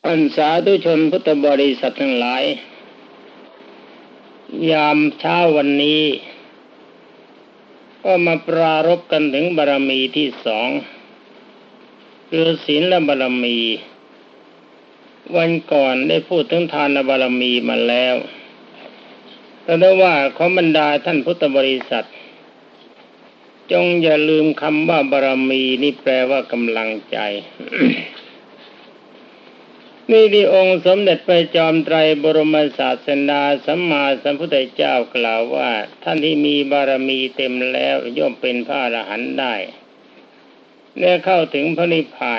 ท่านสาธุชนพุทธบริษัททั้งหลายยามเช้าวันนี้ก็มาปรารภกันถึงบารมีที่สองคือศีลบารมีวันก่อนได้พูดถึงทานบารมีมาแล้วแต่ได้ว่าขอบรรดาท่านพุทธบริษัทจงอย่าลืมคำว่าบารมีนี่แปลว่ากำลังใจ นี่ที่องค์สมเด็จพระจอมไตรบรมศาสดาสัมมาสัมพุทธเจ้ากล่าวว่าท่านที่มีบารมีเต็มแล้วย่อมเป็นพระอรหันต์ได้และเข้าถึงพระนิพพาน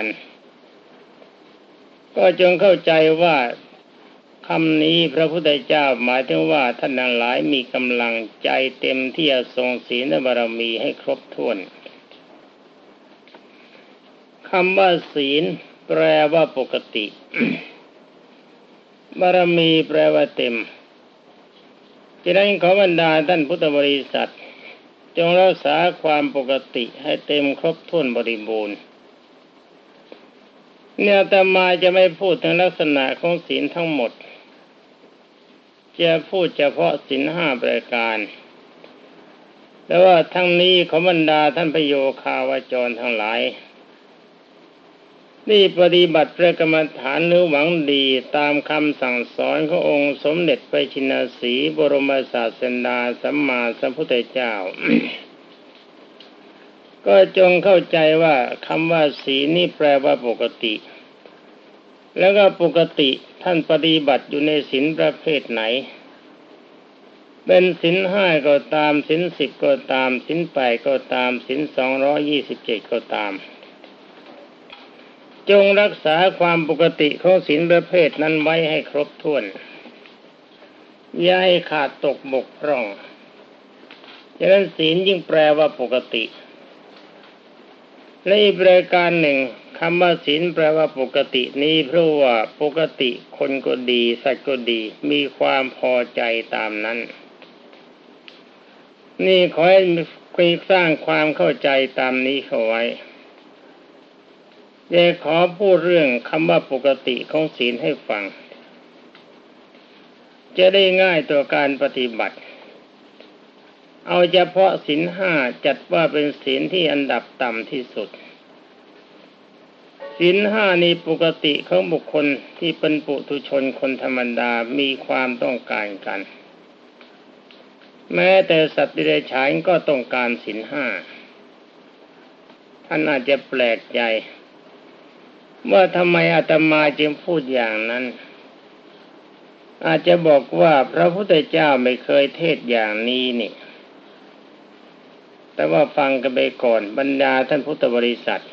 ก็จงเข้าใจว่าคำนี้พระพุทธเจ้าหมายถึงว่าท่านทั้งหลายมีกำลังใจเต็มที่จะทรงศีลบารมีให้ครบถ้วนคำว่าศีลแปลว่าปกติ บารมีแปลว่าเต็มฉะนั้นขอบรรดาท่านพุทธบริษัทจงรักษาความปกติให้เต็มครบถ้วนบริบูรณ์เนี่ยอาตมาจะไม่พูดถึงลักษณะของศีลทั้งหมดจะพูดเฉพาะศีล5ประการแต่ว่าทั้งนี้ขอบรรดาท่านพโยคาวจรทั้งหลายนี่ปฏิบัติพระกรรมฐานหรือหวังดีตามคำสั่งสอนขององค์สมเด็จพระชินสีห์บรมศาสดาสัมมาสัมพุทธเจ้า ก็จงเข้าใจว่าคำว่าศีลนี่แปลว่าปกติแล้วก็ปกติท่านปฏิบัติอยู่ในศีลประเภทไหนเป็นศีล5ก็ตามศีล10ก็ตามศีล8ก็ตามศีล227ก็ตามจงรักษาความปกติของศีลประเภทนั้นไว้ให้ครบถ้วนอย่าให้ขาดตกบกพร่องฉะนั้นศีลยิ่งแปลว่าปกติและอีกประการหนึ่งคำว่าศีลแปลว่าปกตินี้เพราะว่าปกติคนก็ดีสัตว์ก็ดีมีความพอใจตามนั้นนี่ขอให้สร้างความเข้าใจตามนี้เข้าไว้จะขอพูดเรื่องคำว่าปกติของศีลให้ฟังจะได้ง่ายต่อการปฏิบัติเอาเฉพาะศีล5จัดว่าเป็นศีลที่อันดับต่ำที่สุดศีล5นี้ปกติของบุคคลที่เป็นปุถุชนคนธรรมดามีความต้องการกันแม้แต่สัตว์เดรัจฉานก็ต้องการศีล5ท่านอาจจะแปลกใจว่าทำไมอาตมาจึงพูดอย่างนั้นอาจจะบอกว่าพระพุทธเจ้าไม่เคยเทศอย่างนี้นี่แต่ว่าฟังกันไปก่อนบรรดาท่านพุทธบริษัท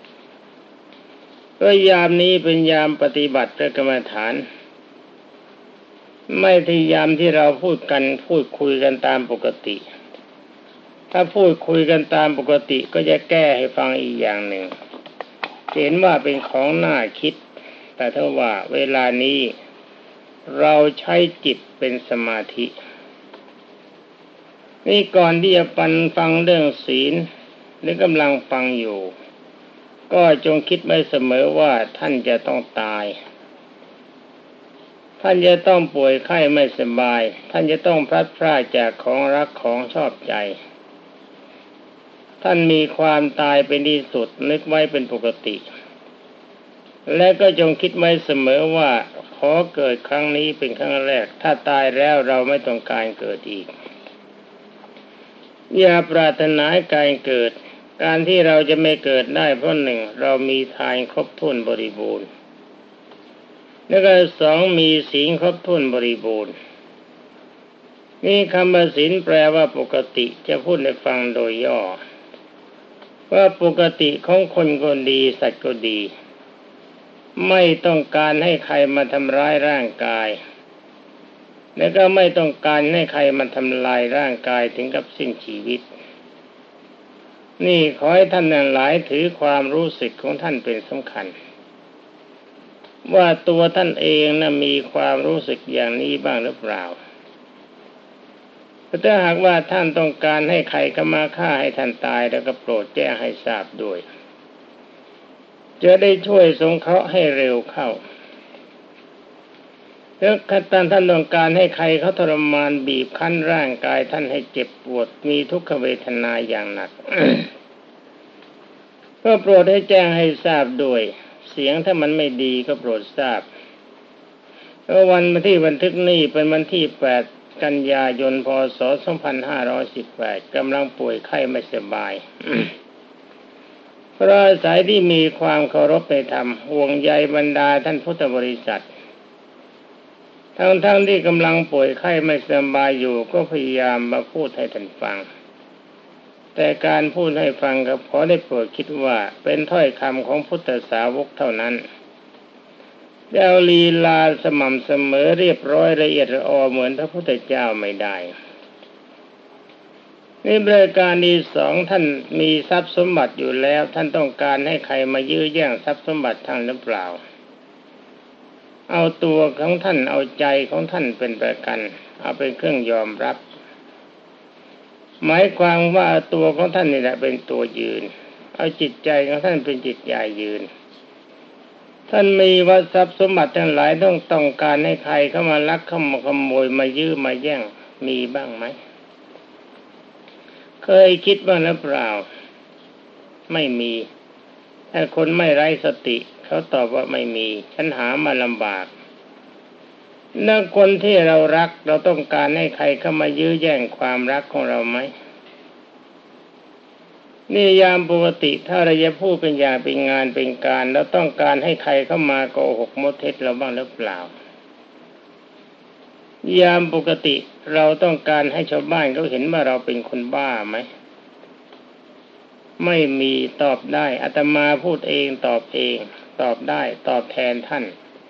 ก็ยามนี้เป็นยามปฏิบัติพระกรรมฐานไม่ที่ยามที่เราพูดคุยกันตามปกติถ้าพูดคุยกันตามปกติก็จะแก้ให้ฟังอีกอย่างหนึ่งเห็นว่าเป็นของน่าคิดแต่ถ้าว่าเวลานี้เราใช้จิตเป็นสมาธินี่ก่อนที่จะฟังเรื่องศีลหรือกำลังฟังอยู่ก็จงคิดไว้เสมอว่าท่านจะต้องตายท่านจะต้องป่วยไข้ไม่สบายท่านจะต้องพลัดพรากจากของรักของชอบใจท่านมีความตายเป็นที่สุดนึกไว้เป็นปกติและก็จงคิดไว้เสมอว่าขอเกิดครั้งนี้เป็นครั้งแรกถ้าตายแล้วเราไม่ต้องการเกิดอีกอย่าปรารถนาการเกิดการที่เราจะไม่เกิดได้เพราะหนึ่งเรามีทานครบถ้วนบริบูรณ์แล้วก็สองมีศีลครบถ้วนบริบูรณ์นี่คำว่าศีลแปลว่าปกติจะพูดให้ฟังโดยย่อว่าปกติของคนก็ดีสัตว์ก็ดีไม่ต้องการให้ใครมาทำร้ายร่างกายแล้วก็ไม่ต้องการให้ใครมาทำลายร่างกายถึงกับสิ้นชีวิตนี่ขอให้ท่านทั้งหลายถือความรู้สึกของท่านเป็นสำคัญว่าตัวท่านเองมีความรู้สึกอย่างนี้บ้างหรือเปล่าถ้าหากว่าท่านต้องการให้ใครเข้ามาฆ่าให้ท่านตายแล้วก็โปรดแจ้งให้ทราบด้วยจะได้ช่วยสงเคราะห์ให้เร็วเข้าแล้วท่านต้องการให้ใครเขาทรมานบีบคั้นร่างกายท่านให้เจ็บปวดมีทุกขเวทนาอย่างหนัก ก็โปรดให้แจ้งให้ทราบด้วยเสียงถ้ามันไม่ดีก็โปรดทราบวันที่บันทึกนี้เป็นวันที่8 กันยายน พ.ศ. 2518กำลังป่วยไข้ไม่สบาย เพราะอาศัยที่มีความเคารพในธรรมห่วงใยบรรดาท่านพุทธบริษัททั้งที่กำลังป่วยไข้ไม่สบายอยู่ก็พยายามมาพูดให้ท่านฟังแต่การพูดให้ฟังก็ขอได้โปรดคิดว่าเป็นถ้อยคำของพุทธสาวกเท่านั้นแล้วลีลาสม่ำเสมอเรียบร้อยละเอียดละออเหมือนพระพุทธเจ้าไม่ได้นี่บริการที่สองท่านมีทรัพย์สมบัติอยู่แล้วท่านต้องการให้ใครมายื้อแย่งทรัพย์สมบัติท่านหรือเปล่าเอาตัวของท่านเอาใจของท่านเป็นประกันเอาเป็นเครื่องยอมรับหมายความว่าตัวของท่านนี่แหละเป็นตัวยืนเอาจิตใจของท่านเป็นจิตใจยืนท่านมีว่าทรัพย์สมบัติทั้งหลายต้องการให้ใครเข้ามาลักเข้ามาขโมยมายื้อมาแย่งมีบ้างไหมเคยคิดบ้างหรือเปล่าไม่มีถ้าคนไม่ไร้สติเขาตอบว่าไม่มีฉันหามาลำบากแล้วคนที่เรารักเราต้องการให้ใครเข้ามายื้อแย่งความรักของเราไหมนี่ยามปกติถ้าเราจะพูดเป็นอย่างเป็นงานเป็นการเราต้องการให้ใครเข้ามาโกหกมดเท็จเราบ้างหรือเปล่ายามปกติเราต้องการให้ชาวบ้านเขาเห็นว่าเราเป็นคนบ้าไหมไม่มีตอบได้อาตมาพูดเองตอบเองตอบได้ตอบแทนท่าน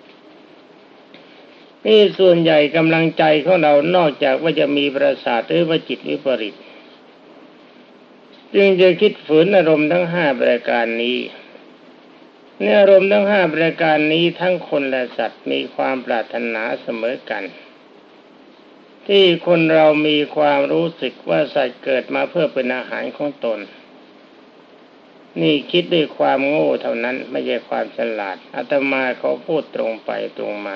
นี่ส่วนใหญ่กำลังใจของเรานอกจากว่าจะมีประสาทหรือว่าจิตวิปริตจึงจะคิดฝืนอารมณ์ทั้ง5ประการนี้ในอารมณ์ทั้ง5ประการนี้ทั้งคนและสัตว์มีความปรารถนาเสมอกันที่คนเรามีความรู้สึกว่าสัตว์เกิดมาเพื่อเป็นอาหารของตนนี่คิดด้วยความโง่เท่านั้นไม่ใช่ความฉลาดอาตมาเขาพูดตรงไปตรงมา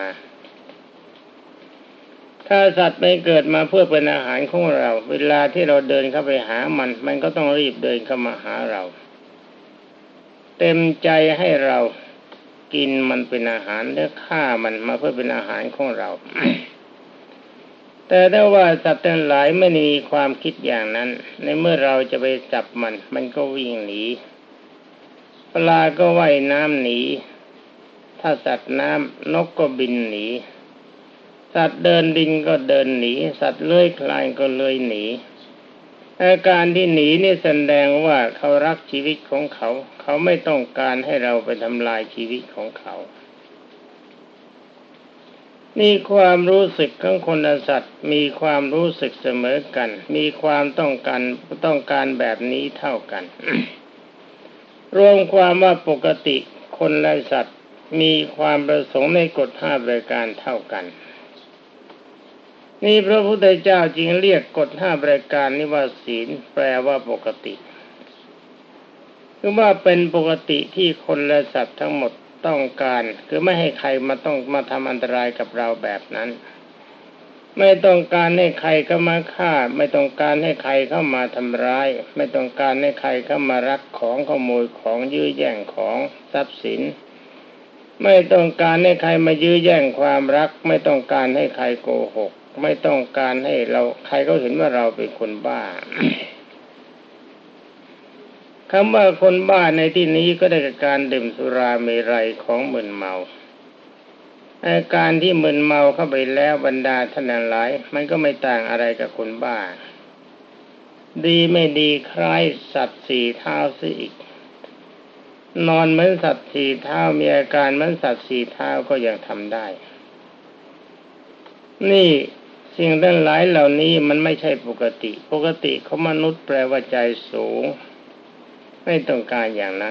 ถ้าสัตว์ไม่เกิดมาเพื่อเป็นอาหารของเราเวลาที่เราเดินเข้าไปหามันก็ต้องรีบเดินเข้ามาหาเราเต็มใจให้เรากินมันเป็นอาหารหรือฆ่ามันมาเพื่อเป็นอาหารของเรา แต่ถ้าว่าสัตว์ทั้งหลายไม่มีความคิดอย่างนั้นในเมื่อเราจะไปจับมันก็วิ่งหนีปลาก็ว่ายน้ำหนีถ้าสัตว์น้ำนกก็บินหนีสัตว์เดินดินก็เดินหนีสัตว์เลื้อยคลานก็เลื้อยหนีอาการที่หนีนี่แสดงว่าเขารักชีวิตของเขาเขาไม่ต้องการให้เราไปทำลายชีวิตของเขานี่ความรู้สึกของคนและสัตว์มีความรู้สึกเสมอกันมีความต้องการแบบนี้เท่ากัน รวมความว่าปกติคนและสัตว์มีความประสงค์ในกฎ5ประการเท่ากันนี่พระพุทธเจ้าจึงเรียกกฎ5ประการนี้ว่าศีลแปลว่าปกติคือว่าเป็นปกติที่คนและสัตว์ทั้งหมดต้องการคือไม่ให้ใครมาทำอันตรายกับเราแบบนั้นไม่ต้องการให้ใครเข้ามาฆ่าไม่ต้องการให้ใครเข้ามาทำร้ายไม่ต้องการให้ใครเข้ามารักของขโมยของยื้อแย่งของทรัพย์สินไม่ต้องการให้ใครมายื้อแย่งความรักไม่ต้องการให้ใครโกหกไม่ต้องการให้เราใครก็เห็นว่าเราเป็นคนบ้า คำว่าคนบ้าในที่นี้ก็ได้กับการดื่มสุราเมรัยของมึนเมาอาการที่มึนเมาเข้าไปแล้วบรรดาท่านหลายมันก็ไม่ต่างอะไรกับคนบ้าดีไม่ดีคล้ายสัตว์4 เท้าซะอีกนอนเหมือนสัตว์4 เท้ามีอาการเหมือนสัตว์4 เท้าก็ยังทำได้นี่สิ่งทั้งหลายเหล่านี้มันไม่ใช่ปกติของมนุษย์แปลว่าใจสูงไม่ต้องการอย่างนั้น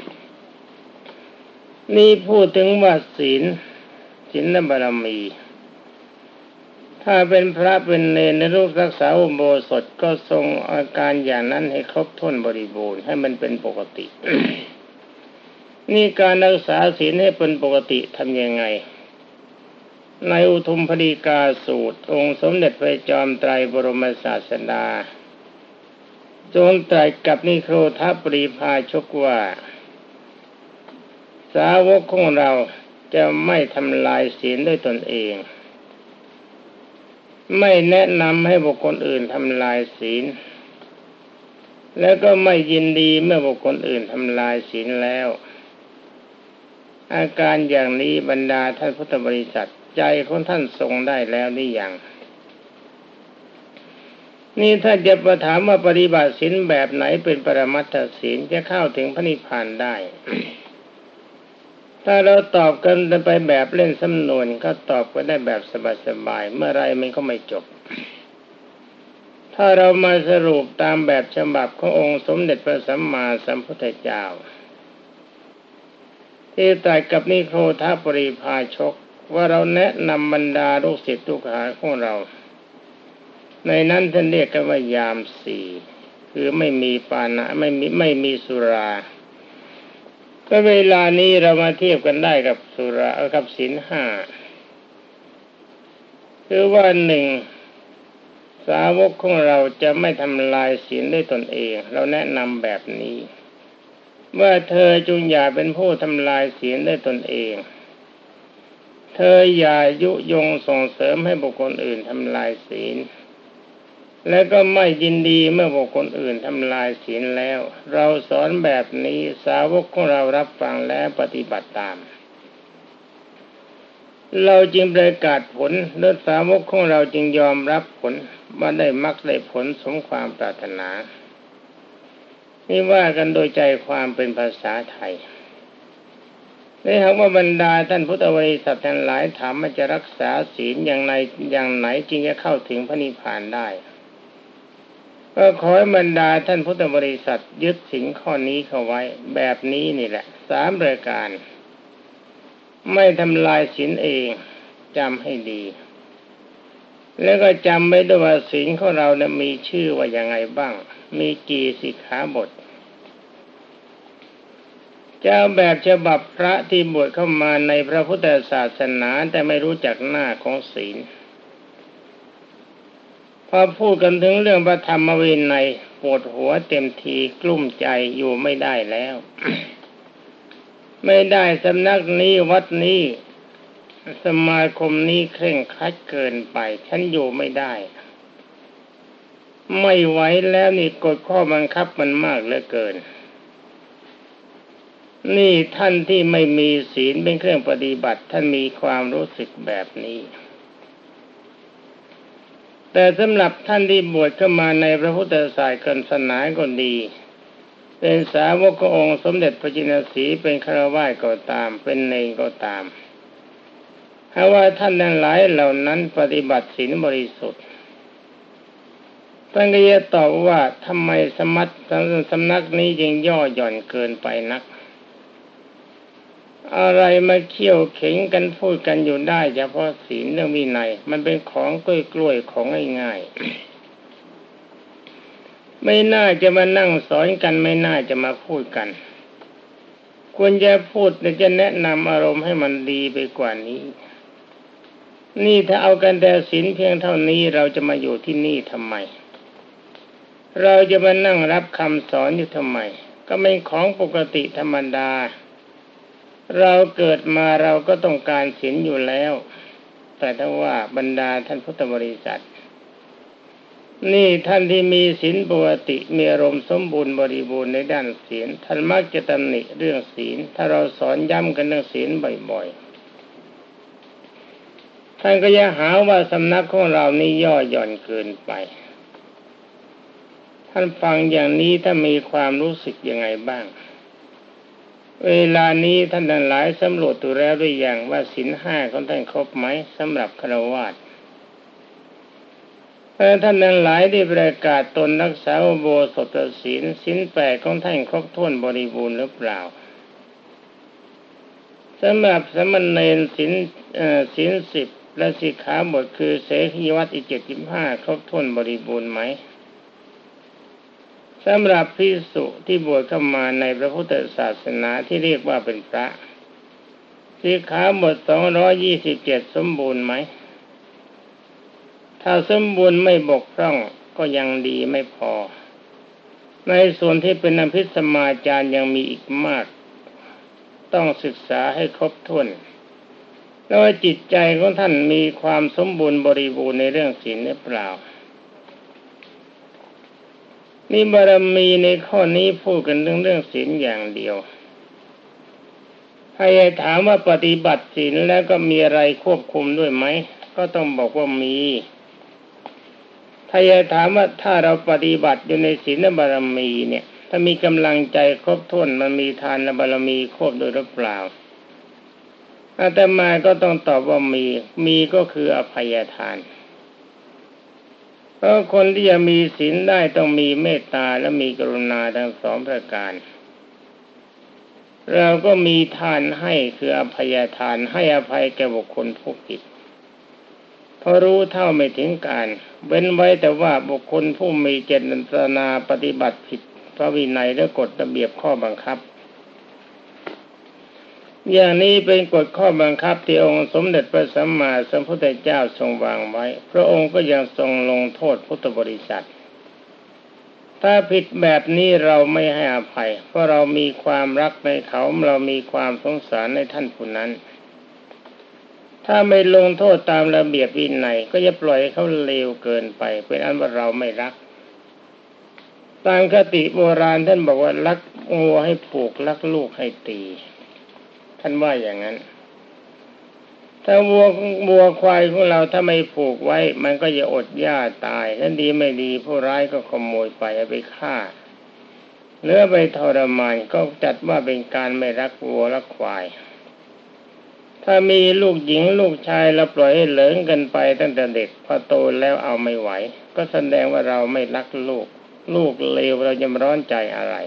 นี่พูดถึงว่าศีลบารมีถ้าเป็นพระเป็นเณรในรูปรักษาอุโบสถก็ทรงอาการอย่างนั้นให้ครบถ้วนบริบูรณ์ให้มันเป็นปกติ นี่การรักษาศีลให้เป็นปกติทำยังไงในอุทุมพดีกาสูตรองค์สมเด็จพระจอมไตรบรมศาสดาทรงตรัสกับนิโครธปริพาชกว่าสาวกของเราจะไม่ทำลายศีลด้วยตนเองไม่แนะนำให้บุคคลอื่นทำลายศีลแล้วก็ไม่ยินดีเมื่อบุคคลอื่นทำลายศีลแล้วอาการอย่างนี้บรรดาท่านพุทธบริษัทใจของท่านทรงได้แล้วหรือยังนี่ถ้าจะมาถามว่าปฏิบัติศีลแบบไหนเป็นปรมัตถศีลจะเข้าถึงพระนิพพานได้ ถ้าเราตอบกันไปแบบเล่นสำนวนก็ตอบก็ได้แบบสบายๆเมื่อไรมันก็ไม่จบถ้าเรามาสรุปตามแบบฉบับขององค์สมเด็จพระสัมมาสัมพุทธเจ้าที่ตรัสกับนิโครธปริพาชกว่าเราแนะนำบรรดาลูกศิษย์ลูกหาของเราในนั้นท่านเรียกกันว่ายามสี่คือไม่มีปานะไม่มีสุราก็เวลานี้เรามาเทียบกันได้กับสุรากับศีลห้าคือว่าหนึ่งสาวกของเราจะไม่ทำลายศีลด้วยตนเองเราแนะนำแบบนี้ว่าเธอจงอย่าเป็นผู้ทำลายศีลด้วยตนเองเธออย่ายุยงส่งเสริมให้บุคคลอื่นทำลายศีลและก็ไม่ยินดีเมื่อบุคคลอื่นทำลายศีลแล้วเราสอนแบบนี้สาวกของเรารับฟังและปฏิบัติตามเราจึงประกาศผลและสาวกของเราจึงยอมรับผลว่าได้มรรคได้ผลสมความปรารถนานี่ว่ากันโดยใจความเป็นภาษาไทยนี่หากว่าบรรดาท่านพุทธบริษัททั้งหลายถามว่าจะรักษาศีลอย่างไหนจึงจะเข้าถึงพระนิพพานได้ก็ขอให้บรรดาท่านพุทธบริษัทยึดศีลข้อนี้เข้าไว้แบบนี้นี่แหละ3ประการไม่ทำลายศีลเองจำให้ดีแล้วก็จำไว้ด้วยว่าศีลของเราเนี่ยมีชื่อว่าอย่างไงบ้างมีกี่สิกขาบทจะเอาแบบฉบับพระที่บวชเข้ามาในพระพุทธศาสนาแต่ไม่รู้จักหน้าของศีลพอพูดกันถึงเรื่องพระธรรมวินัยปวดหัวเต็มทีกลุ้มใจอยู่ไม่ได้แล้ว ไม่ได้สำนักนี้วัดนี้สมาคมนี้เคร่งครัดเกินไปฉันอยู่ไม่ได้ไม่ไหวแล้วนี่กฎข้อบังคับมันมากเหลือเกินนี่ท่านที่ไม่มีศีลเป็นเครื่องปฏิบัติท่านมีความรู้สึกแบบนี้แต่สำหรับท่านที่บวชเข้ามาในพระพุทธศาสนาก็ดีเป็นสาวกขององค์สมเด็จพระจินสีเป็นฆราวาสก็ตามเป็นเณรก็ตามถ้าว่าท่านทั้งหลายเหล่านั้นปฏิบัติศีลบริสุทธิ์ท่านก็จะตอบว่าทำไมสำนักนี้ยังย่อหย่อนเกินไปนักอะไรมาเขี่ยวเข็งกันพูดกันอยู่ได้เฉพาะศีลเรื่องวินัยมันเป็นของกล้วยๆของง่ายๆไม่น่าจะมานั่งสอนกันไม่น่าจะมาพูดกันควรจะพูดจะแนะนำอารมณ์ให้มันดีไปกว่านี้นี่ถ้าเอากันแต่ศีลเพียงเท่านี้เราจะมาอยู่ที่นี่ทำไมเราจะมานั่งรับคำสอนอยู่ทำไมก็เป็นของปกติธรรมดาเราเกิดมาเราก็ต้องการศีลอยู่แล้วแต่ถ้าว่าบรรดาท่านพุทธบริษัทนี่ท่านที่มีศีลปกติมีอารมณ์สมบูรณ์บริบูรณ์ในด้านศีลท่านมักจะตำหนิเรื่องศีลถ้าเราสอนย้ำกันเรื่องศีลบ่อยๆท่านก็จะหาว่าสำนักของเรานี่ย่อหย่อนเกินไปท่านฟังอย่างนี้ถ้ามีความรู้สึกยังไงบ้างเวลานี้ท่านทั้งหลายสำรวจดูแล้วหรือยังว่าศีลห้าของท่านครบไหมสำหรับฆราวาสท่านทั้งหลายได้ประกาศตนรักษาอุโบสถศีลศีล8ของท่านครบถ้วนบริบูรณ์หรือเปล่าสำหรับสมณเณรศีล10และสิกขาบทคือเสขีวัตรอีก75ครบถ้วนบริบูรณ์ไหมสำหรับภิกษุที่บวชเข้ามาในพระพุทธศาสนาที่เรียกว่าเป็นพระสิกขาบท227สมบูรณ์ไหมถ้าสมบูรณ์ไม่บกพร่องก็ยังดีไม่พอในส่วนที่เป็นอภิสมาจารยังมีอีกมากต้องศึกษาให้ครบถ้วนแล้วว่าจิตใจของท่านมีความสมบูรณ์บริบูรณ์ในเรื่องศีลหรือเปล่านี่บารมีในข้อนี้พูดกันเรื่องศีลอย่างเดียวให้ถามว่าปฏิบัติศีลแล้วก็มีอะไรควบคุมด้วยไหมก็ต้องบอกว่ามีถ้าจะถามว่าถ้าเราปฏิบัติอยู่ในศีลบารมีเนี่ยถ้ามีกำลังใจครบถ้วนมันมีทานบารมีครบโดยหรือเปล่าอาตมาก็ต้องตอบว่ามีก็คืออภัยทานเพราะคนที่จะมีศีลได้ต้องมีเมตตาและมีกรุณาทั้งสองประการเราก็มีทานให้คืออภัยทานให้อภัยแก่บุคคลผู้ผิดเพราะรู้เท่าไม่ถึงการเว้นไว้แต่ว่าบุคคลผู้มีเจตนาปฏิบัติผิดพระวินัยและกฎระเบียบข้อบังคับอย่างนี้เป็นกฎข้อบังคับที่องค์สมเด็จพระสัมมาสัมพุทธเจ้าทรงวางไว้พระองค์ก็ยังทรงลงโทษพุทธบริษัทถ้าผิดแบบนี้เราไม่ให้อภัยเพราะเรามีความรักในเขาเรามีความสงสารในท่านผู้นั้นถ้าไม่ลงโทษตามระเบียบวินัยก็จะปล่อยให้เขาเลวเกินไปเป็นอันว่าเราไม่รักตามคติโบราณท่านบอกว่ารักงัวให้ผูกรักลูกให้ตีท่านว่าอย่างนั้นถ้าวัวควายของเราถ้าไม่ผูกไว้มันก็จะอดหญ้าตายถ้าดีไม่ดีผู้ร้ายก็ขโมยไปเอาไปฆ่าหรือไปทรมานก็จัดว่าเป็นการไม่รักวัวรักควายถ้ามีลูกหญิงลูกชายเราปล่อยให้เหลิงกันไปตั้งแต่เด็กพอโตแล้วเอาไม่ไหวก็แสดงว่าเราไม่รักลูกเลวเราจะร้อนใจอะไร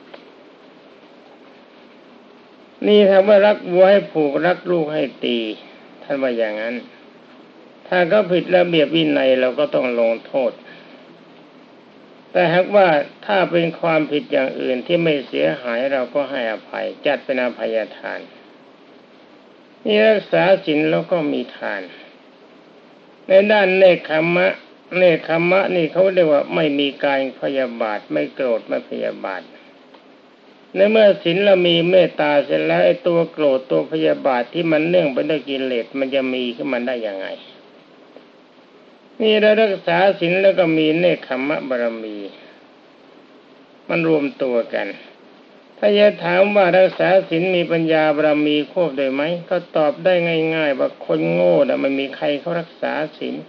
นี่ถ้าว่ารักวัวให้ผูกรักลูกให้ตีท่านว่าอย่างนั้นถ้าก็ผิดระเบียบวินัยเราก็ต้องลงโทษแต่หากว่าถ้าเป็นความผิดอย่างอื่นที่ไม่เสียหายเราก็ให้อภัยจัดเป็นอภัยทานนี่รักษาศีลแล้วก็มีทานในด้านเนคขมะนี่เขาเรียกว่าไม่มีการพยาบาทไม่โกรธไม่พยาบาทในเมื่อศีลเรามีเมตตาเสร็จแล้วไอ้ตัวโกรธตัวพยาบาทที่มันเนื่องไปด้วยกิเลสมันจะมีขึ้นมาได้ยังไงนี่เรารักษาศีลแล้วก็มีเนคขมะบารมีมันรวมตัวกันถ้าจะถามว่ารักษาศีลมีปัญญาบารมีควบด้วยไหมก็ตอบได้ง่ายๆว่าคนโง่น่ะไม่มีใครเขารักษาศีล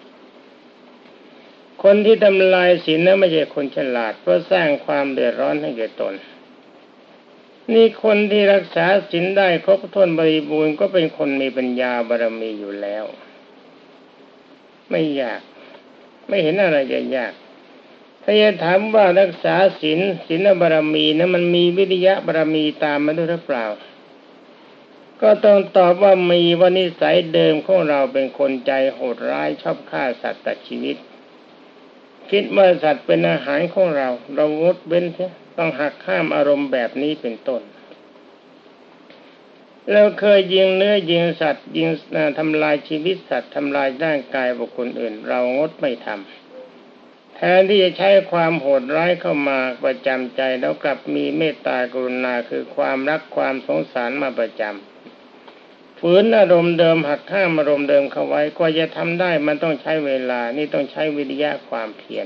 คนที่ทำลายศีลนั้นไม่ใช่คนฉลาดเพราะสร้างความเดือดร้อนให้แก่ตนนี่คนที่รักษาศีลได้ครบถ้วนบริบูรณ์ก็เป็นคนมีปัญญาบารมีอยู่แล้วไม่ยากไม่เห็นอะไรจะยากถ้าจะถามว่ารักษาศีลบารมีนั้นมันมีวิริยะบารมีตามมาด้วยหรือเปล่าก็ต้องตอบว่ามีว่านิสัยเดิมของเราเป็นคนใจโหดร้ายชอบฆ่าสัตว์ตัดชีวิตคิดว่าสัตว์เป็นอาหารของเรางดเว้นเสียต้องหักห้ามอารมณ์แบบนี้เป็นต้นเราเคยยิงเนื้อยิงสัตว์ยิงทำลายชีวิตสัตว์ทำลายร่างกายบุคคลอื่นเรางดไม่ทำแทนที่จะใช้ความโหดร้ายเข้ามาประจำใจแล้วกลับมีเมตตากรุณาคือความรักความสงสารมาประจำฝืนอารมณ์เดิมหักห้ามอารมณ์เดิมเข้าไว้กว่าจะทำได้มันต้องใช้เวลานี่ต้องใช้วิริยะความเพียร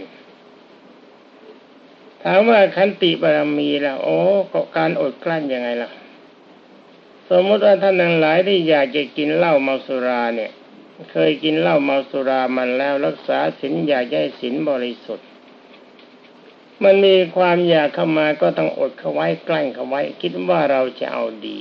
ถามว่าขันติบารมีล่ะก็การอดกลั้นยังไงล่ะสมมติว่าท่านทั้งหลายที่อยากจะกินเหล้าเมาสุราเนี่ยเคยกินเหล้าเมาสุรามันแล้วรักษาศีลอยากให้ศีลบริสุทธิ์มันมีความอยากเข้ามาก็ต้องอดเข้าไว้กลั้นเข้าไว้คิดว่าเราจะเอาดี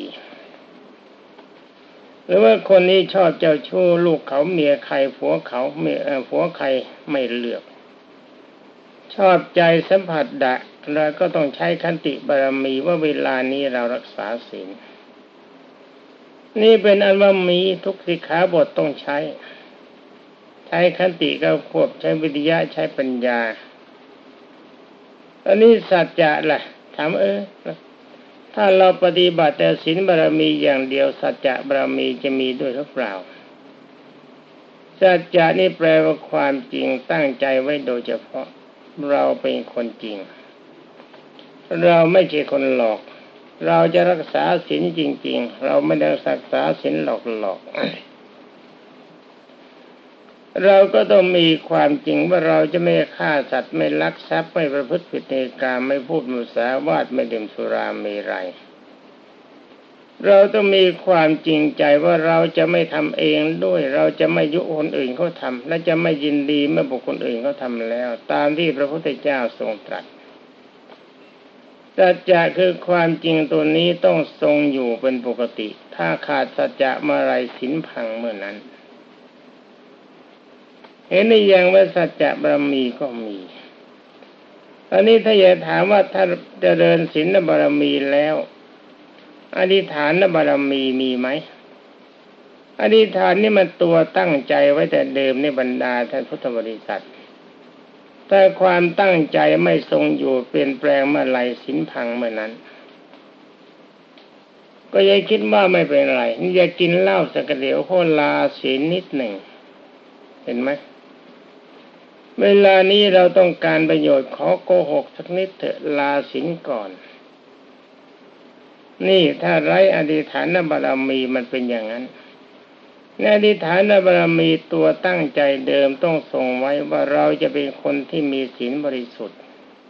หรือว่าคนนี้ชอบเจ้าชู้ลูกเขาเมียใครผัวเขาเมียผัวใครไม่เลือกชอบใจสัมผัสดะเราก็ต้องใช้ขันติบารมีว่าเวลานี้เรารักษาศีลนี่เป็นอันว่ามีทุกสิกขาบทต้องใช้ขันติก็ควบใช้วิริยะใช้ปัญญาอันนี้สัจจะล่ะถามถ้าเราปฏิบัติแต่ศีลบารมีอย่างเดียวสัจจะบารมีจะมีด้วยหรือเปล่าสัจจะนี่แปลว่าความจริงตั้งใจไว้โดยเฉพาะเราเป็นคนจริงเราไม่ใช่คนหลอกเราจะรักษาศีลจริงๆเราไม่ได้รักษาศีลหลอกเราก็ต้องมีความจริงว่าเราจะไม่ฆ่าสัตว์ไม่ลักทรัพย์ไม่ประพฤติผิดในกามไม่พูดมุสาวาทไม่ดื่มสุราเมรัยเราต้องมีความจริงใจว่าเราจะไม่ทำเองด้วยเราจะไม่ยุคนอื่นเขาทำและจะไม่ยินดีเมื่อบุคคลอื่นเขาทำแล้วตามที่พระพุทธเจ้าทรงตรัสสัจจะคือความจริงตัวนี้ต้องทรงอยู่เป็นปกติถ้าขาดสัจจะเมื่อไรศีลพังเมื่อนั้นเห็นในอย่างว่าสัจจะบารมีก็มีตอนนี้ถ้าอยากถามว่าถ้าเจริญศีลบารมีแล้วอธิษฐานบารมีมีไหมอธิษฐานนี่มันตัวตั้งใจไว้แต่เดิมในบรรดาท่านพุทธบริษัทแต่ความตั้งใจไม่ทรงอยู่เปลี่ยนแปลงเมื่อไรศีลพังเมื่อนั้นก็อย่าคิดว่าไม่เป็นไรนี่อย่ากินเหล้าสักเดี๋ยวโคลาศีลนิดหนึ่งเห็นไหมเวลานี้เราต้องการประโยชน์ขอโกหกสักนิดเถอะลาศีลก่อนนี่ถ้าไร้อธิษฐานบารมีมันเป็นอย่างนั้นในอธิษฐานบารมีตัวตั้งใจเดิมต้องทรงไว้ว่าเราจะเป็นคนที่มีศีลบริสุทธิ์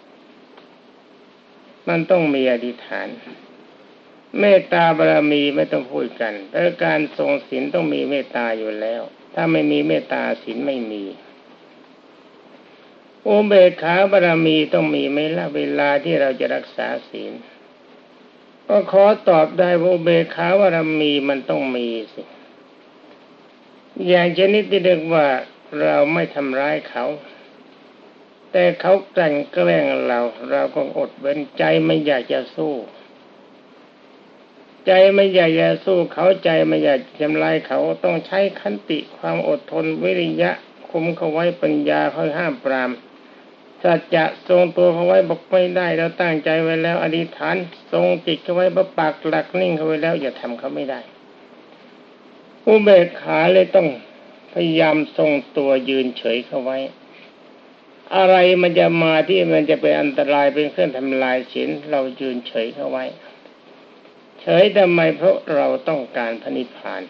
มันต้องมีอธิษฐานเมตตาบารมีไม่ต้องพูดกันแต่การทรงศีลต้องมีเมตตาอยู่แล้วถ้าไม่มีเมตตาศีลไม่มีอุเบกขาบารมีต้องมีไหมล่ะเวลาที่เราจะรักษาศีลก็ขอตอบได้ว่าอุเบกขาบารมีมันต้องมีสิอย่างชนิดที่เรียกว่าเราไม่ทำร้ายเขาแต่เขากลั่นแกล้งเราก็อดเว้นใจไม่อยากจะสู้ใจไม่อยากจะสู้เขาใจไม่อยากทำร้ายเขาต้องใช้ขันติความอดทนวิริยะคุมเขาไว้ปัญญาเขาห้ามปรามสัจจะทรงตัวเขาไว้บอกไม่ได้เราตั้งใจไว้แล้วอธิษฐานทรงจิตเขาไว้ปักหลักนิ่งเขาไว้แล้วอย่าทำเขาไม่ได้อุเบกขาเลยต้องพยายามทรงตัวยืนเฉยเขาไว้อะไรมันจะมาที่มันจะเป็นอันตรายเป็นเครื่องทำลายศีลเรายืนเฉยเขาไว้เฉยทำไมเพราะเราต้องการพระนิพพาน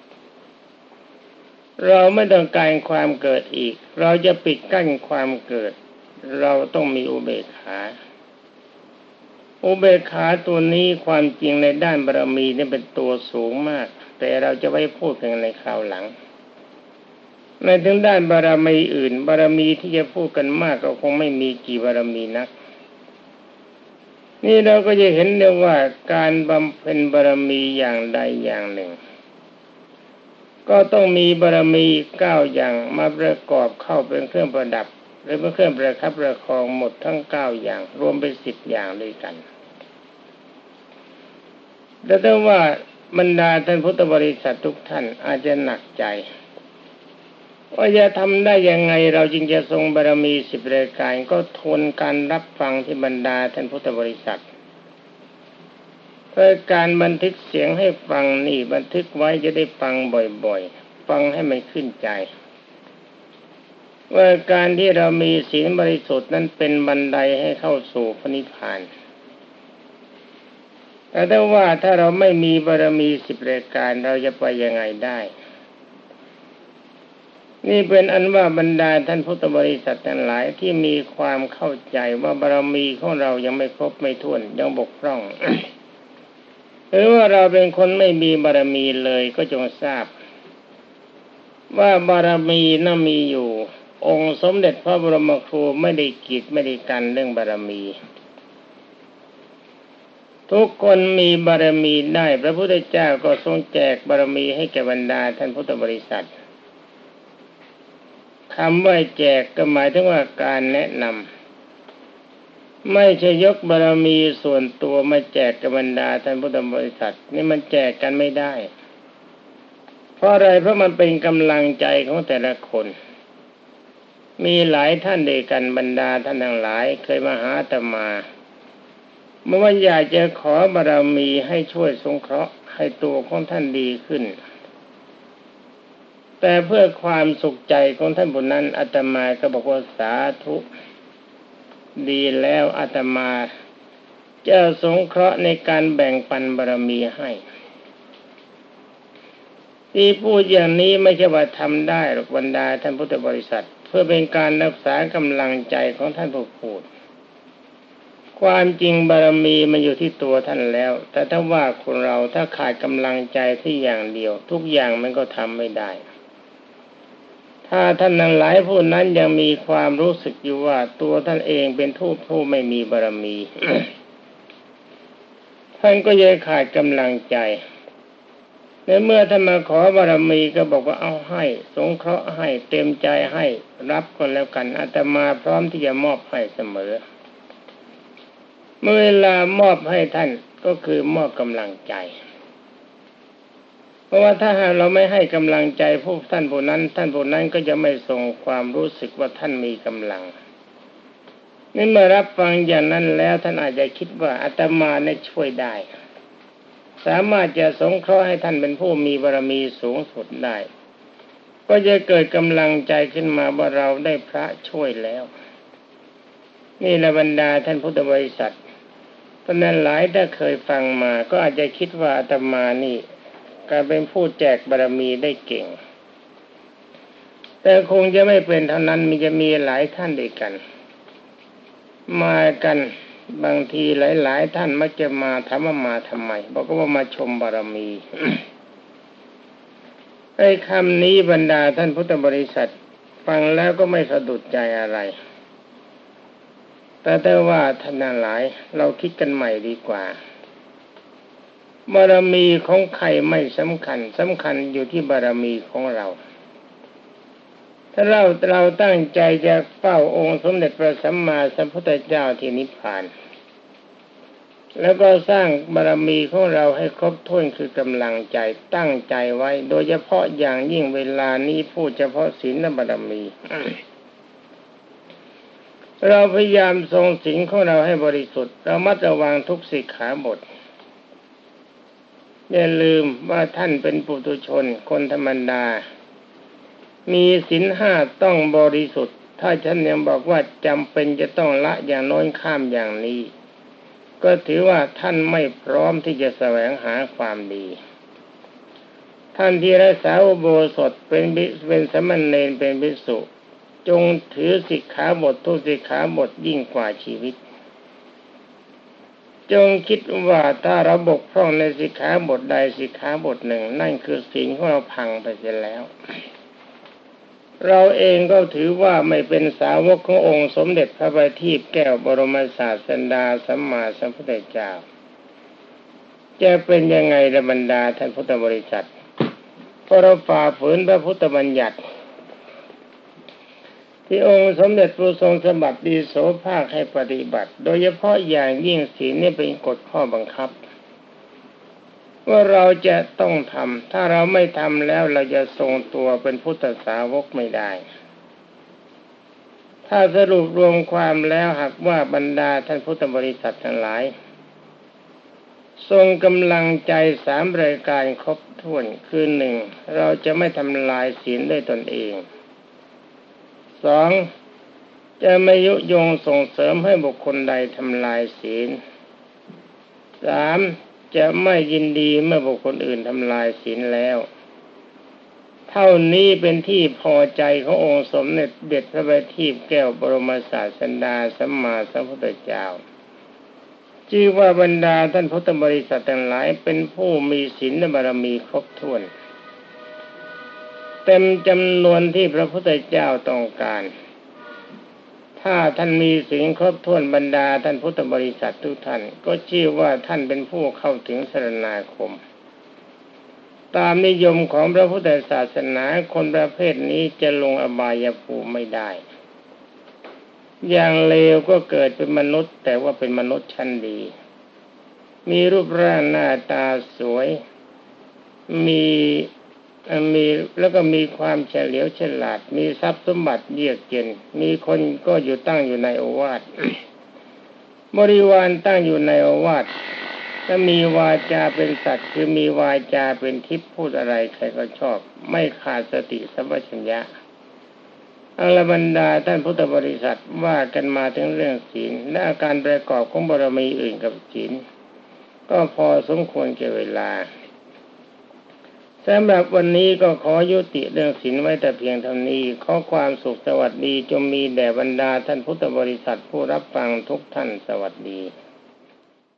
เราไม่ต้องการความเกิดอีกเราจะปิดกั้นความเกิดเราต้องมีอุเบกขาอุเบกขาตัวนี้ความจริงในด้านบารมีนี่เป็นตัวสูงมากแต่เราจะไว้พูดกันในคราวหลังในถึงด้านบารมีอื่นบารมีที่จะพูดกันมากก็คงไม่มีกี่บารมีนักนี่เราก็จะเห็นได้ว่าการบำเพ็ญบารมีอย่างใดอย่างหนึ่งก็ต้องมีบารมี9อย่างมาประกอบเข้าเป็นเครื่องประดับหรือเป็นเครื่องประคับประคองหมดทั้ง9อย่างรวมเป็น10อย่างด้วยกันแต่ถ้าว่าบรรดาท่านพุทธบริษัททุกท่านอาจจะหนักใจว่าจะทำได้ยังไงเราจึงจะทรงบารมี10รายการก็ทนการรับฟังที่บรรดาท่านพุทธบริษัทเพื่อการบันทึกเสียงให้ฟังนี่บันทึกไว้จะได้ฟังบ่อยๆฟังให้มันขึ้นใจว่าการที่เรามีศีลบริสุทธิ์นั้นเป็นบันไดให้เข้าสู่พระนิพพานแต่ถ้าเราไม่มีบารมี10รายการเราจะไปยังไงได้นี่เป็นอันว่าบรรดาท่านพุทธบริษัททั้งหลายที่มีความเข้าใจว่าบารมีของเรายังไม่ครบไม่ถ้วนยังบกพร่อง หรือว่าเราเป็นคนไม่มีบารมีเลยก็จงทราบว่าบารมีน่ะมีอยู่องค์สมเด็จพระบรมครูไม่ได้กีดไม่ได้กันเรื่องบารมีทุกคนมีบารมีได้พระพุทธเจ้าก็ทรงแจกบารมีให้แก่บรรดาท่านพุทธบริษัทคำว่าแจกก็หมายถึงว่าการแนะนำไม่ใช่ยกบารมีส่วนตัวมาแจกกับบรรดาท่านพุทธบริษัทนี่มันแจกกันไม่ได้เพราะอะไรเพราะมันเป็นกำลังใจของแต่ละคนมีหลายท่านด้วยกันบรรดาท่านทั้งหลายเคยมาหาอาตมาเมื่อว่าอยากจะขอบารมีให้ช่วยสงเคราะห์ให้ตัวของท่านดีขึ้นแต่เพื่อความสุขใจของท่านผู้นั้นอาตมาก็บอกว่าสาธุดีแล้วอาตมาจะสงเคราะห์ในการแบ่งปันบารมีให้ที่พูดอย่างนี้ไม่ใช่ว่าทำได้หรอกบรรดาท่านพุทธบริษัทเพื่อเป็นการรักษากำลังใจของท่านผู้พูดความจริงบารมีมันอยู่ที่ตัวท่านแล้วแต่ถ้าว่าคนเราถ้าขาดกำลังใจที่อย่างเดียวทุกอย่างมันก็ทำไม่ได้ถ้าท่านนั้นหลายผู้นั้นยังมีความรู้สึกอยู่ว่าตัวท่านเองเป็นผู้ไม่มีบารมี ท่านก็ยังขาดกำลังใจในเมื่อท่านมาขอบารมีก็บอกว่าเอาให้สงเคราะห์ให้เต็มใจให้รับก็แล้วกันอาตมาพร้อมที่จะมอบให้เสมอเมื่อเวลามอบให้ท่านก็คือมอบกำลังใจเพราะว่าถ้าหากเราไม่ให้กำลังใจท่านผู้นั้นก็จะไม่ส่งความรู้สึกว่าท่านมีกำลังนี่เมื่อรับฟังอย่างนั้นแล้วท่านอาจจะคิดว่าอาตมาเนี่ยช่วยได้สามารถจะสงเคราะห์ให้ท่านเป็นผู้มีบารมีสูงสุดได้ก็จะเกิดกำลังใจขึ้นมาว่าเราได้พระช่วยแล้วนี่แหละบรรดาท่านพุทธบริษัทเพราะนั้นหลายถ้าเคยฟังมาก็อาจจะคิดว่าอาตมานี่การเป็นผู้แจกบารมีได้เก่งแต่คงจะไม่เป็นเท่านั้นจะมีหลายท่านด้วยกันมากันบางทีหลายท่านมักจะมาถามว่ามาทำไมบอกว่ามาชมบารมี ไอ้คำนี้บรรดาท่านพุทธบริษัทฟังแล้วก็ไม่สะดุดใจอะไรแต่ว่าท่านหลายเราคิดกันใหม่ดีกว่าบารมีของใครไม่สำคัญอยู่ที่บารมีของเราถ้าเราตั้งใจจะเฝ้าองค์สมเด็จพระสัมมาสัมพุทธเจ้าที่นิพพานแล้วก็สร้างบารมีของเราให้ครบถ้วนคือกำลังใจตั้งใจไว้โดยเฉพาะอย่างยิ่งเวลานี้พูดเฉพาะศีลบารมี เราพยายามทรงศีลของเราให้บริสุทธิ์เรามัดระวังทุกสิกขาบทอย่าลืมว่าท่านเป็นปุถุชนคนธรรมดามีศีลห้าต้องบริสุทธิ์ถ้าฉันยังบอกว่าจำเป็นจะต้องละอย่างโน้นข้ามอย่างนี้ก็ถือว่าท่านไม่พร้อมที่จะแสวงหาความดีท่านที่รักษาอุโบสถเป็นสมณเณรเป็นภิกษุจงถือสิกขาบททุกสิกขาบทยิ่งกว่าชีวิตจงคิดว่าถ้าเราบกพร่องในสิกขาบทใดสิกขาบทหนึ่งนั่นคือศีลของเราพังไปเสียแล้วเราเองก็ถือว่าไม่เป็นสาวกขององค์สมเด็จพระบัณฑิตแก้วบรมศาสดาสัมมาสัมพุทธเจ้าจะเป็นยังไงละบรรดาท่านพุทธบริษัทเพราะเราฝ่าฝืนพระพุทธบัญญัติที่องค์สมเด็จพระทรงสมบัติดีโสภาคให้ปฏิบัติโดยเฉพาะอย่างยิ่งศีลนี่เป็นกฎข้อบังคับว่าเราจะต้องทำถ้าเราไม่ทำแล้วเราจะทรงตัวเป็นพุทธสาวกไม่ได้ถ้าสรุปรวมความแล้วหากว่าบรรดาท่านพุทธบริษัททั้งหลายทรงกำลังใจสามรายการครบถ้วนคือหนึ่งเราจะไม่ทำลายศีลด้วยตนเองสองจะไม่ยุยงส่งเสริมให้บุคคลใดทำลายศีลสามจะไม่ยินดีเมื่อบุคคลอื่นทำลายศีลแล้วเท่านี้เป็นที่พอใจขององค์สมเด็จพระบัณฑิตแก้วบรมศาสดาสัมมาสัมพุทธเจ้าชื่อว่าบรรดาท่านพุทธบริษัททั้งหลายเป็นผู้มีศีลบารมีครบถ้วนเต็มจำนวนที่พระพุทธเจ้าต้องการถ้าท่านมีศีลครบถ้วนบรรดาท่านพุทธบริษัททุกท่านก็ชื่อว่าท่านเป็นผู้เข้าถึงสรณาคมตามนิยมของพระพุทธศาสนาคนประเภทนี้จะลงอบายภูมิไม่ได้อย่างเลวก็เกิดเป็นมนุษย์แต่ว่าเป็นมนุษย์ชั้นดีมีรูปร่างหน้าตาสวยมีแล้วก็มีความเฉลียวฉลาดมีทรัพย์สมบัติเยือกเย็นมีคนก็ตั้งอยู่ในโอวาทบริวารตั้งอยู่ในโอวาทถ้ามีวาจาเป็นสัตว์คือมีวาจาเป็นทิพย์พูดอะไรใครก็ชอบไม่ขาดสติสัมปชัญญะอัลบรรดาท่านพุทธบริษัทว่ากันมาถึงเรื่องศีลและอาการประกอบของบารมีอื่นกับศีลก็พอสมควรแก่เวลาสำหรับวันนี้ก็ขอยุติเรื่องศีลไว้แต่เพียงเท่านี้ขอความสุขสวัสดีจงมีแด่บรรดาท่านพุทธบริษัทผู้รับฟังทุกท่านสวัสดี